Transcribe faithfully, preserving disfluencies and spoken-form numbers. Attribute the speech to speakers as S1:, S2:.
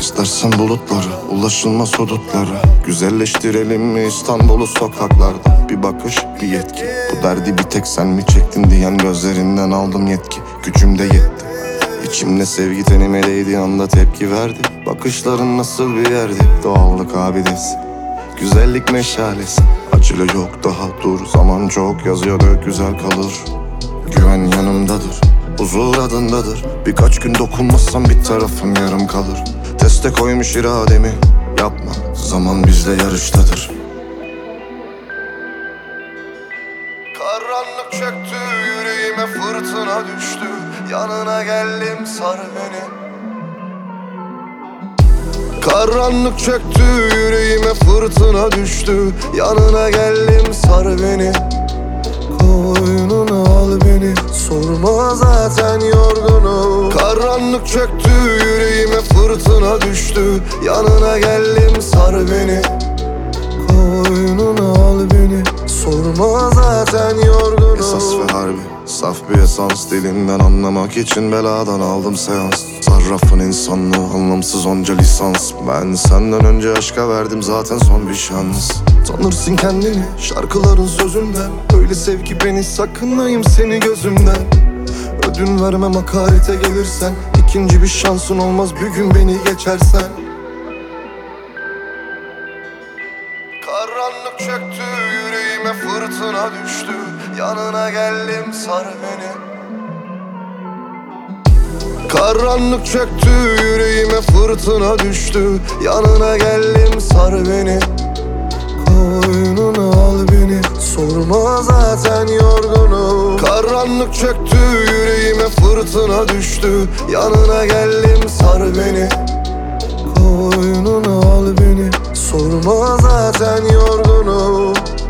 S1: İstersen bulutlara, ulaşılmaz hudutlara, güzelleştirelim mi İstanbul'u sokaklarda? Bir bakış, bir yetki. Bu derdi bir tek sen mi çektin diyen gözlerinden aldım yetki. Gücüm de yetti. İçimde sevgi tenime değdiği anda tepki verdi. Bakışların nasıl bir yerdi? Doğallık abidesi, güzellik meşalesi. Acele yok daha dur, zaman çok yazıyor dök güzel kalır. Güven yanımdadır, huzur adındadır. Birkaç gün dokunmazsam bir tarafım yarım kalır. Teste koymuş irademi, yapma, zaman bizle yarıştadır. Karanlık çöktü yüreğime, fırtına düştü. Yanına geldim, sar beni. Karanlık çöktü yüreğime, fırtına düştü. Yanına geldim, sar beni. Koynuna al beni, sorma zaten yorgunum. Karanlık çöktü yüreğime, fırtına düştü. Yanına geldim, sar beni. Koynuna al beni, sorma zaten yorgunum. Esas ve harbi, saf bir esans, dilinden anlamak için beladan aldım seans. Sarrafın insanlığı, anlamsız onca lisans. Ben senden önce aşka verdim zaten son bir şans. Tanırsın kendini şarkıların sözünden. Öyle sev ki beni, sakınayım seni gözümden. Ödün vermem hakarete gelirsen. İkinci bir şansın olmaz bir gün beni geçersen. Karanlık çöktü yüreğime, fırtına düştü. Yanına geldim, sar beni. Karanlık çöktü yüreğime, fırtına düştü. Yanına geldim, sar beni. Koynuna al beni, sorma zaten yorgunum. Karanlık çöktü yüreğime, fırtına düştü. Yanına geldim, sar beni. Koynuna al beni, sorma zaten yorgunum.